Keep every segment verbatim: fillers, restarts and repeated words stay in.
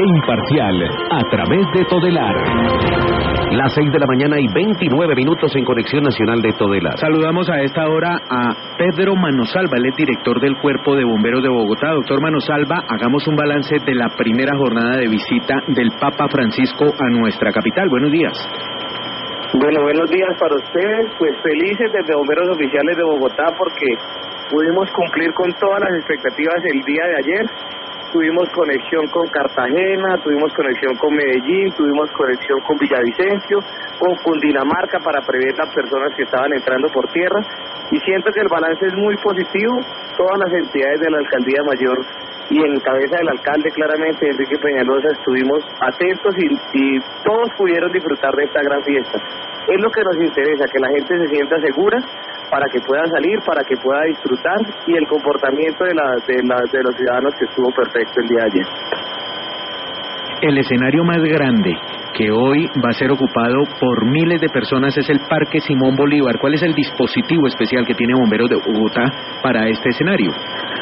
e imparcial a través de Todelar. Las seis de la mañana y veintinueve minutos en Conexión Nacional de Todelar. Saludamos a esta hora a Pedro Manosalva, él es director del Cuerpo de Bomberos de Bogotá. Doctor Manosalva, hagamos un balance de la primera jornada de visita del Papa Francisco a nuestra capital. Buenos días. Bueno, buenos días para ustedes. Pues felices desde Bomberos Oficiales de Bogotá porque pudimos cumplir con todas las expectativas el día de ayer. Tuvimos conexión con Cartagena, tuvimos conexión con Medellín, tuvimos conexión con Villavicencio, con Cundinamarca para prever las personas que estaban entrando por tierra. Y siento que el balance es muy positivo. Todas las entidades de la Alcaldía Mayor y en cabeza del alcalde, claramente, Enrique Peñalosa, estuvimos atentos y, y todos pudieron disfrutar de esta gran fiesta. Es lo que nos interesa, que la gente se sienta segura para que pueda salir, para que pueda disfrutar, y el comportamiento de, la, de, la, de los ciudadanos que estuvo perfecto el día de ayer. El escenario más grande que hoy va a ser ocupado por miles de personas es el Parque Simón Bolívar. ¿Cuál es el dispositivo especial que tiene Bomberos de Bogotá para este escenario?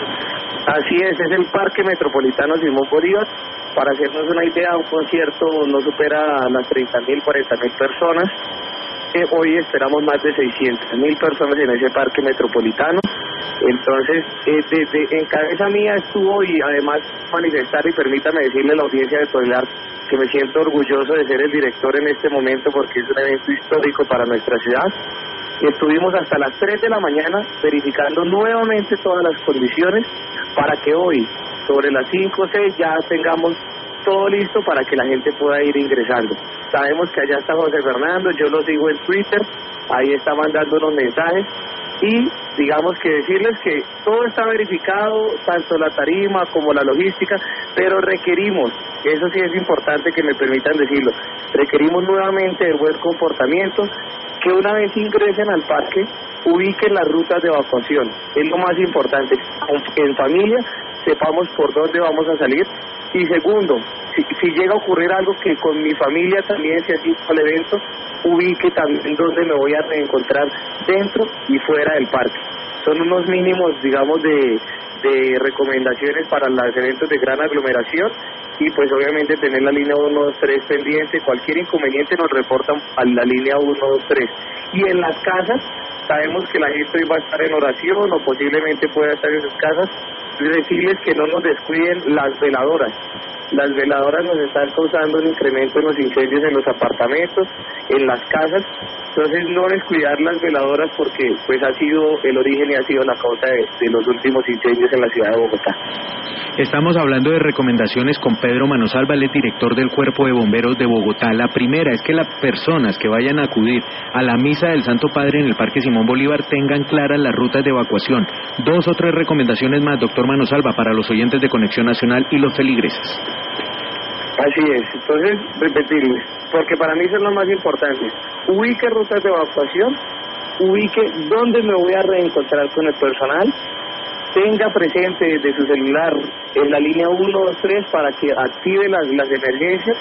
Así es, es el Parque Metropolitano Simón Bolívar. Para hacernos una idea, un concierto no supera las treinta mil, cuarenta mil personas. Eh, hoy esperamos más de seiscientas mil personas en ese Parque Metropolitano. Entonces, eh, desde en cabeza mía estuvo, y además manifestar, y permítame decirle a la audiencia de Todelar que me siento orgulloso de ser el director en este momento porque es un evento histórico para nuestra ciudad. Estuvimos hasta las tres de la mañana verificando nuevamente todas las condiciones para que hoy, sobre las cinco o seis, ya tengamos todo listo para que la gente pueda ir ingresando. Sabemos que allá está José Fernando, yo lo sigo en Twitter, ahí está mandando unos mensajes, y digamos que decirles que todo está verificado, tanto la tarima como la logística, pero requerimos, eso sí es importante que me permitan decirlo, requerimos nuevamente el buen comportamiento, que una vez ingresen al parque, ubiquen las rutas de evacuación, es lo más importante, en familia sepamos por dónde vamos a salir. Y segundo, si, si llega a ocurrir algo que con mi familia también se asista al evento, ubique también dónde me voy a reencontrar dentro y fuera del parque. Son unos mínimos, digamos, de, de recomendaciones para los eventos de gran aglomeración, y pues obviamente tener la línea uno dos tres pendiente. Cualquier inconveniente nos reportan a la línea uno dos tres. Y en las casas, sabemos que la gente hoy va a estar en oración o posiblemente pueda estar en sus casas. Decirles que no nos descuiden las veladoras. Las veladoras nos están causando un incremento en los incendios en los apartamentos, en las casas. Entonces no descuidar las veladoras porque pues ha sido el origen y ha sido la causa de, de los últimos incendios en la ciudad de Bogotá. Estamos hablando de recomendaciones con Pedro Manosalva, el director del Cuerpo de Bomberos de Bogotá. La primera es que las personas que vayan a acudir a la misa del Santo Padre en el Parque Simón Bolívar tengan claras las rutas de evacuación. Dos o tres recomendaciones más, doctor Manosalva, para los oyentes de Conexión Nacional y los feligreses. Así es, entonces repetirles, porque para mí eso es lo más importante. Ubique rutas de evacuación, ubique dónde me voy a reencontrar con el personal, tenga presente desde su celular en la línea uno dos tres para que active las, las emergencias,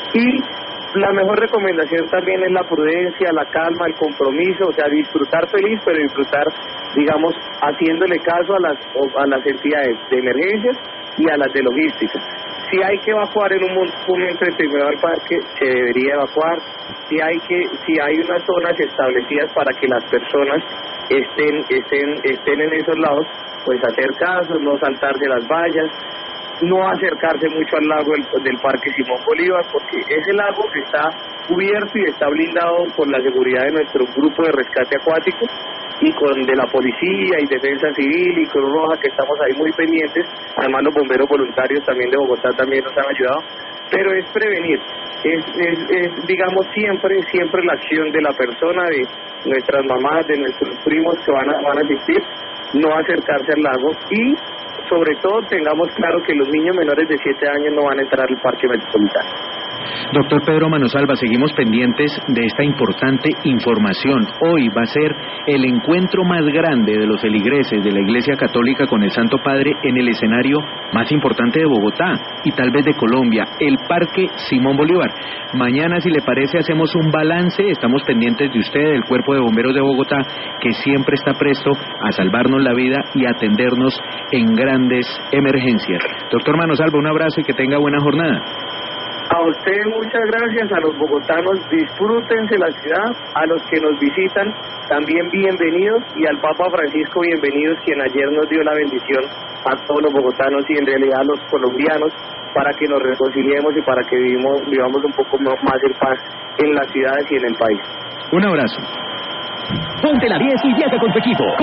y la mejor recomendación también es la prudencia, la calma, el compromiso, o sea, disfrutar feliz, pero disfrutar, digamos, haciéndole caso a las, a las entidades de emergencias y a las de logística. Si hay que evacuar en un momento determinado al parque, se debería evacuar. Si hay que, si hay unas zonas establecidas para que las personas estén, estén, estén en esos lados, pues hacer caso, no saltarse las vallas, no acercarse mucho al lago del, del Parque Simón Bolívar, porque ese lago está cubierto y está blindado por la seguridad de nuestro grupo de rescate acuático y con de la policía y defensa civil y Cruz Roja, que estamos ahí muy pendientes. Además los bomberos voluntarios también de Bogotá también nos han ayudado, pero es prevenir, es, es, es digamos siempre, siempre la acción de la persona, de nuestras mamás, de nuestros primos que van a, van a asistir, no acercarse al lago, y sobre todo tengamos claro que los niños menores de siete años no van a entrar al Parque Metropolitano. Doctor Pedro Manosalva, seguimos pendientes de esta importante información. Hoy va a ser el encuentro más grande de los feligreses de la Iglesia Católica con el Santo Padre en el escenario más importante de Bogotá y tal vez de Colombia, el Parque Simón Bolívar. Mañana, si le parece, hacemos un balance. Estamos pendientes de usted, del Cuerpo de Bomberos de Bogotá, que siempre está presto a salvarnos la vida y a atendernos en grandes emergencias. Doctor Manosalva, un abrazo y que tenga buena jornada. A ustedes muchas gracias, a los bogotanos disfrútense la ciudad, a los que nos visitan también bienvenidos y al Papa Francisco bienvenidos, quien ayer nos dio la bendición a todos los bogotanos y en realidad a los colombianos para que nos reconciliemos y para que vivimos, vivamos un poco más en paz en las ciudades y en el país. Un abrazo. Ponte la diez y viaja con tu equipo.